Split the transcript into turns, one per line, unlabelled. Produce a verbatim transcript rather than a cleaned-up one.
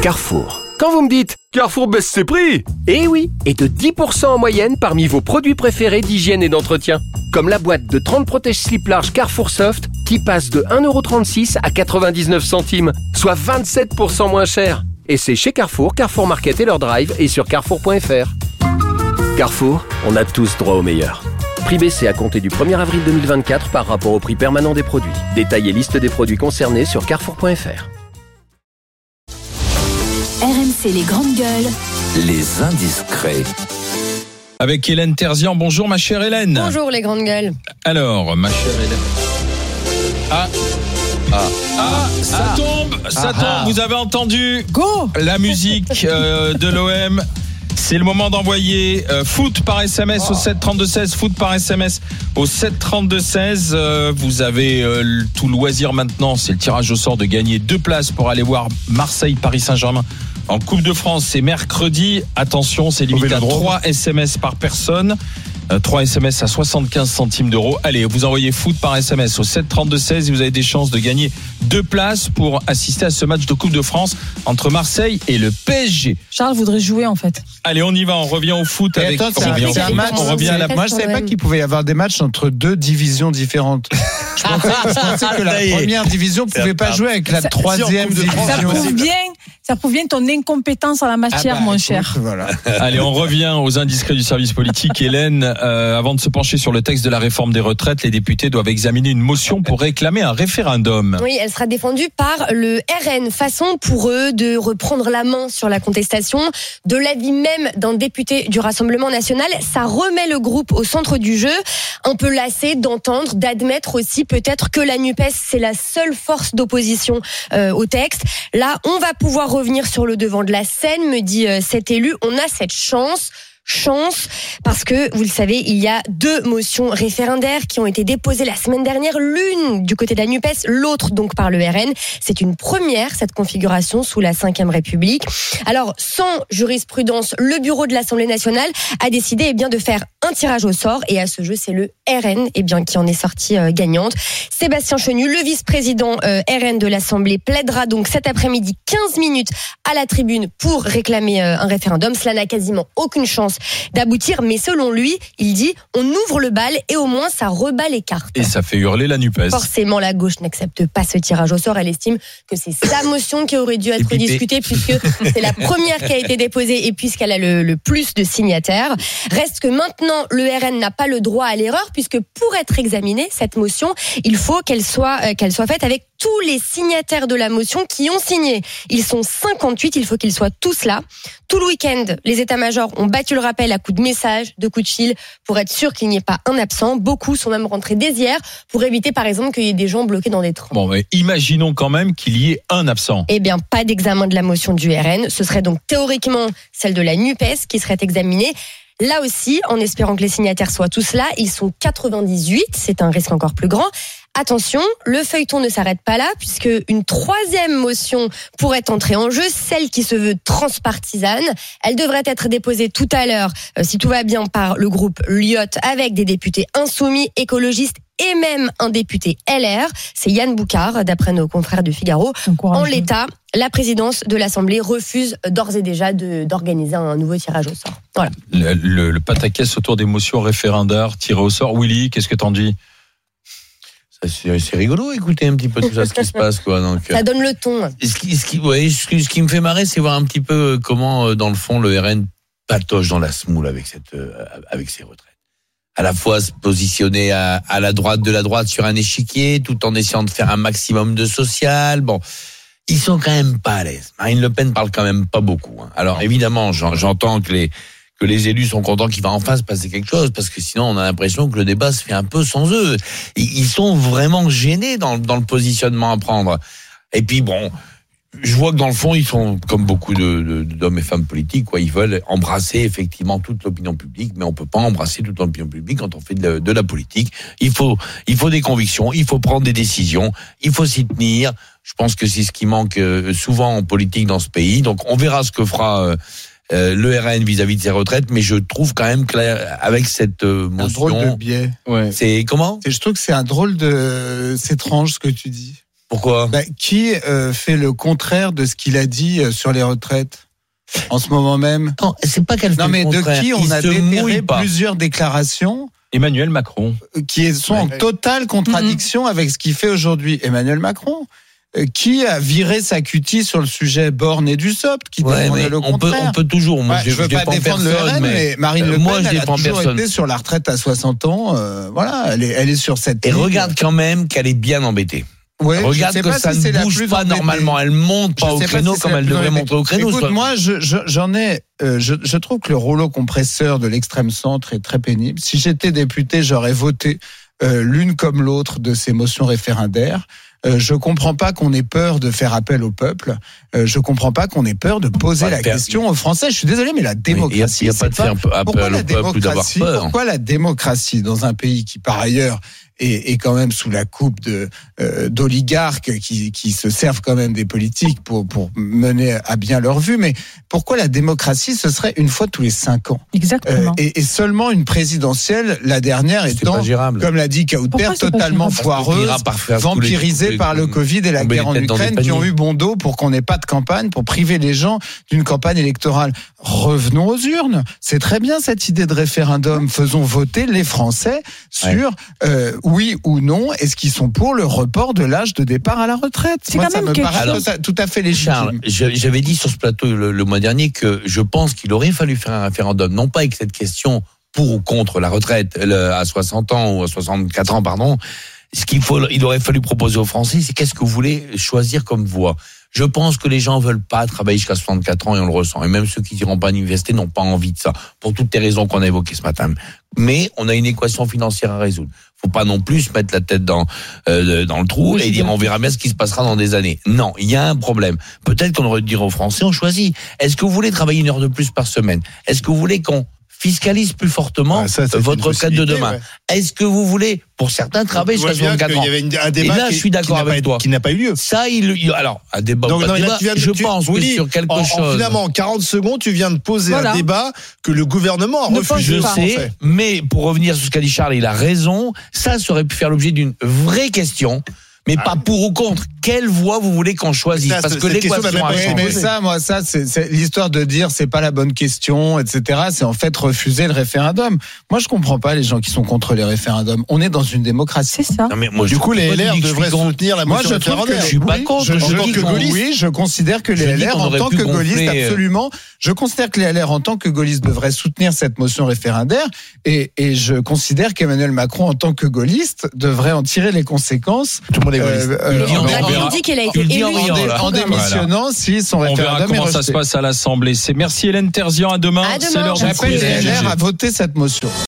Carrefour. Quand vous me dites « Carrefour baisse ses prix !» Eh oui, et de dix pour cent en moyenne parmi vos produits préférés d'hygiène et d'entretien. Comme la boîte de trente protège-slips larges Carrefour Soft qui passe de un euro trente-six à quatre-vingt-dix-neuf centimes, soit vingt-sept pour cent moins cher. Et c'est chez Carrefour, Carrefour Market et leur drive et sur carrefour point f r. Carrefour, on a tous droit au meilleur. Prix baissé à compter du premier avril deux mille vingt-quatre par rapport au prix permanent des produits. Détail et liste des produits concernés sur carrefour point f r.
R M C les grandes gueules.
Les indiscrets.
Avec Hélène Terzian. Bonjour ma chère Hélène.
Bonjour les grandes gueules.
Alors, ma chère Hélène. Ah Ah, ah, ça ah. tombe, ça ah. tombe. Vous avez entendu Go la musique euh, de l'O M. C'est le moment d'envoyer euh, foot par S M S oh. au sept trente-deux seize, foot par S M S au sept trente-deux seize. Euh, vous avez euh, tout loisir maintenant, c'est le tirage au sort de gagner deux places pour aller voir Marseille-Paris Saint-Germain en Coupe de France. C'est mercredi. Attention, c'est limité à trois S M S par personne. trois S M S à soixante-quinze centimes d'euros. Allez, vous envoyez foot par S M S au sept trente-deux seize et vous avez des chances de gagner deux places pour assister à ce match de Coupe de France entre Marseille et le P S G.
Charles voudrait jouer en fait.
Allez, on y va, on revient au foot.
Et
avec
attends, c'est,
on revient,
un, c'est un match,
on revient à la...
Moi je savais pas qu'il pouvait y avoir des matchs entre deux divisions différentes. Je pensais, je pensais que la première division pouvait pas jouer avec la
ça,
troisième division.
Ça prouve bien, ça prouve bien ton incompétence en la matière, ah bah, mon écoute, cher.
Voilà.
Allez, on revient aux indiscrets du service politique. Hélène, euh, avant de se pencher sur le texte de la réforme des retraites, les députés doivent examiner une motion pour réclamer un référendum.
Oui, elle sera défendue par le R N. Façon pour eux de reprendre la main sur la contestation. De l'avis même d'un député du Rassemblement national, ça remet le groupe au centre du jeu. Un peu lassé d'entendre, d'admettre aussi peut-être que la NUPES, c'est la seule force d'opposition euh, au texte. Là, on va pouvoir revenir sur le devant de la scène, me dit euh, cet élu. On a cette chance. Chance, parce que, vous le savez, il y a deux motions référendaires qui ont été déposées la semaine dernière, l'une du côté de la NUPES, l'autre donc par le R N. C'est une première, cette configuration, sous la cinquième République. Alors, sans jurisprudence, le bureau de l'Assemblée nationale a décidé eh bien, de faire un tirage au sort, et à ce jeu, c'est le R N eh bien, qui en est sorti euh, gagnante. Sébastien Chenu, le vice-président euh, R N de l'Assemblée, plaidera donc cet après-midi quinze minutes à la tribune pour réclamer euh, un référendum. Cela n'a quasiment aucune chance d'aboutir, mais selon lui, il dit on ouvre le bal et au moins ça rebat les cartes.
Et ça fait hurler la NUPES.
Forcément, la gauche n'accepte pas ce tirage au sort. Elle estime que c'est sa motion qui aurait dû être discutée puisque c'est la première qui a été déposée et puisqu'elle a le, le plus de signataires. Reste que maintenant, le R N n'a pas le droit à l'erreur puisque pour être examinée, cette motion, il faut qu'elle soit, euh, qu'elle soit faite avec tous les signataires de la motion qui ont signé. Ils sont cinquante-huit, il faut qu'ils soient tous là. Tout le week-end, les états-majors ont battu le rappel à coups de messages, de coups de fil, pour être sûr qu'il n'y ait pas un absent. Beaucoup sont même rentrés dès hier pour éviter, par exemple, qu'il y ait des gens bloqués dans des trains.
Bon, mais imaginons quand même qu'il y ait un absent.
Eh bien, pas d'examen de la motion du R N. Ce serait donc théoriquement celle de la NUPES qui serait examinée. Là aussi, en espérant que les signataires soient tous là, ils sont quatre-vingt-dix-huit, c'est un risque encore plus grand. Attention, le feuilleton ne s'arrête pas là, puisque une troisième motion pourrait entrer en jeu, celle qui se veut transpartisane. Elle devrait être déposée tout à l'heure, euh, si tout va bien, par le groupe Lyotte, avec des députés insoumis, écologistes et même un député L R. C'est Yann Boucard, d'après nos confrères du Figaro. En l'état, la présidence de l'Assemblée refuse d'ores et déjà de, d'organiser un nouveau tirage au sort. Voilà.
Le, le, le pataquès autour des motions référendaires tirées au sort. Willy, qu'est-ce que t'en dis ?
C'est, c'est rigolo, écoutez un petit peu tout ça, ce qui se passe, quoi. Donc,
ça donne le ton.
Ce qui, ce qui, ouais, ce qui, ce qui me fait marrer, c'est voir un petit peu comment, dans le fond, le R N patoche dans la semoule avec cette, avec ses retraites. À la fois se positionner à, à la droite de la droite sur un échiquier, tout en essayant de faire un maximum de social. Bon, ils sont quand même pas à l'aise. Marine Le Pen parle quand même pas beaucoup. Hein. Alors évidemment, j'entends que les que les élus sont contents qu'il va enfin se passer quelque chose, parce que sinon on a l'impression que le débat se fait un peu sans eux. Ils sont vraiment gênés dans, dans le positionnement à prendre. Et puis bon, je vois que dans le fond, ils sont comme beaucoup de, de, d'hommes et femmes politiques, quoi. Ils veulent embrasser effectivement toute l'opinion publique, mais on peut pas embrasser toute l'opinion publique quand on fait de la, de la politique. Il faut, il faut des convictions, il faut prendre des décisions, il faut s'y tenir. Je pense que c'est ce qui manque souvent en politique dans ce pays. Donc on verra ce que fera euh, Euh, le R N vis-à-vis de ses retraites, mais je trouve quand même qu'avec cette euh, motion,
un drôle de biais.
Ouais. C'est comment ?
Et je trouve que c'est un drôle de, c'est étrange ce que tu dis.
Pourquoi?
Bah, qui euh, fait le contraire de ce qu'il a dit euh, sur les retraites en ce moment même?
Non, c'est pas qu'elle fait
Non, mais
le
de
contraire.
qui on
Il
a
se mouille
déterré
pas.
plusieurs déclarations
Emmanuel Macron.
qui sont en totale contradiction avec ce qu'il fait aujourd'hui. Emmanuel Macron, euh, qui a viré sa cutie sur le sujet Borne et Dussopt, qui
Ouais,
défendait
mais
le
on peut,
contraire.
on peut toujours. Moi,
Ouais,
je,
je veux pas
défends
défendre le R
personne,
N, mais Marine
euh,
Le Pen,
moi, je
elle a
défends
toujours
personne.
été sur la retraite à soixante ans. Euh, voilà, elle est, elle est sur cette
Et
ligne.
regarde quand même qu'elle est bien embêtée.
Ouais, je
Regarde
sais
que
pas
ça
si c'est
ne
la
bouge
plus
pas
embêtée.
normalement. Elle monte pas
Je
au
sais pas
créneau
si c'est
comme
la
elle
plus
devrait
embêtée.
monter au créneau.
Écoute,
soit-
moi, je, je, j'en ai, euh, je, je trouve que le rouleau compresseur de l'extrême centre est très pénible. Si j'étais député, j'aurais voté euh, l'une comme l'autre de ces motions référendaires. Euh, je comprends pas qu'on ait peur de faire appel au peuple. Euh, je comprends pas qu'on ait peur de poser
Pas de
la
faire-
question aux Français. Je suis désolé, mais la démocratie,
Il n'y a,
c'est
pas de faire
Pourquoi
appel
la
au peuple ou d'avoir
démocratie,
peur.
pourquoi la démocratie dans un pays qui, par ailleurs, est, est quand même sous la coupe de euh, d'oligarques qui, qui se servent quand même des politiques pour pour mener à bien leur vue. Mais pourquoi la démocratie, ce serait une fois tous les cinq ans?
Exactement.
Euh, et, et seulement une présidentielle, la dernière
C'est
étant,
pas gérable.
comme l'a dit Kauter,
Pourquoi c'est pas
totalement
gérable?
Parce qu'on
foireuse,
finira par faire tous les-
vampirisée
tous les-
par le Covid et la
tomber
guerre en
les têtes dans des
Ukraine, qui ont
paniers.
eu bon dos pour qu'on n'ait pas de campagne, pour priver les gens d'une campagne électorale. Revenons aux urnes. C'est très bien cette idée de référendum. Faisons voter les Français sur euh, oui ou non, est-ce qu'ils sont pour le report de l'âge de départ à la retraite.
C'est
Moi,
quand
ça
même
me
quelque
paraît
chose.
tout à, tout à fait
Charles,
légitime.
je- j'avais dit sur ce plateau le, le mois dernier que je pense qu'il aurait fallu faire un référendum, non pas avec cette question pour ou contre la retraite le- à soixante ans ou à soixante-quatre ans, pardon. Ce qu'il faut, il aurait fallu proposer aux Français, c'est qu'est-ce que vous voulez choisir comme voie. Je pense que les gens veulent pas travailler jusqu'à soixante-quatre ans et on le ressent. Et même ceux qui n'iront pas à l'université n'ont pas envie de ça, pour toutes les raisons qu'on a évoquées ce matin. Mais on a une équation financière à résoudre. Faut pas non plus se mettre la tête dans euh, dans le trou et dire on verra bien ce qui se passera dans des années. Non, il y a un problème. Peut-être qu'on aurait dû dire aux Français, on choisit. Est-ce que vous voulez travailler une heure de plus par semaine? Est-ce que vous voulez qu'on fiscalise plus fortement
Ah, ça, c'est
votre
une
retraite de
possibilité,
demain?
ouais.
Est-ce que vous voulez, pour certains, travailler
Je vois
jusqu'à
bien
soixante-quatre
qu'il
ans?
y avait une- un débat
Et là,
qui-
je suis d'accord
qui n'a
avec
pas-
toi.
qui n'a pas eu lieu.
Ça, il, il- alors, un débat,
Donc,
ou pas
non,
de
là,
débat,
tu viens de-
je
tu-
pense
oui,
que sur quelque
en, en
chose.
finalement, en quarante secondes, tu viens de poser
Voilà.
un débat que le gouvernement a
Ne
refusé.
pose
Je
pas.
sais, mais pour revenir sur ce qu'a dit Charles, il a raison. Ça, ça aurait pu faire l'objet d'une vraie question, mais pas pour ou contre. Quelle voie vous voulez qu'on choisisse?
Ça,
Parce
cette
que
question
l'équation
n'a
a
même pas
Oui,
été
changé.
mais ça, moi, ça, c'est, c'est l'histoire de dire c'est pas la bonne question, et cetera. C'est en fait refuser le référendum. Moi, je comprends pas les gens qui sont contre les référendums. On est dans une démocratie.
C'est ça.
Non, mais moi,
Du
je-
coup, les
pourquoi tu
L R
dis que je
devraient
suis contre?
soutenir la
Moi,
motion
je trouve que
référendaire.
je suis pas
oui,
contre,
Je,
je
je
dis
dis que
qu'on-
oui, je considère que les
Je dis
L R
qu'on
en
aurait
tant
pu
que gaullistes,
gonfler, euh,
absolument. Je considère que les L R en tant que gaullistes devraient soutenir cette motion référendaire, et, et je considère qu'Emmanuel Macron en tant que gaulliste devrait en tirer les conséquences.
Tout le monde est gaulliste.
Euh, euh,
Il dit en
en-
Bah,
on
il
verra.
dit qu'elle a
Tu
été
le dis en
élue.
riant,
en, dé-
là.
en démissionnant si son
On verra
référendum est
comment ça se
rejeté.
passe à l'Assemblée. C'est merci Hélène Terzian. À demain.
À
C'est
demain.
l'heure du
J'appelle
quiz.
les L R à voter cette motion.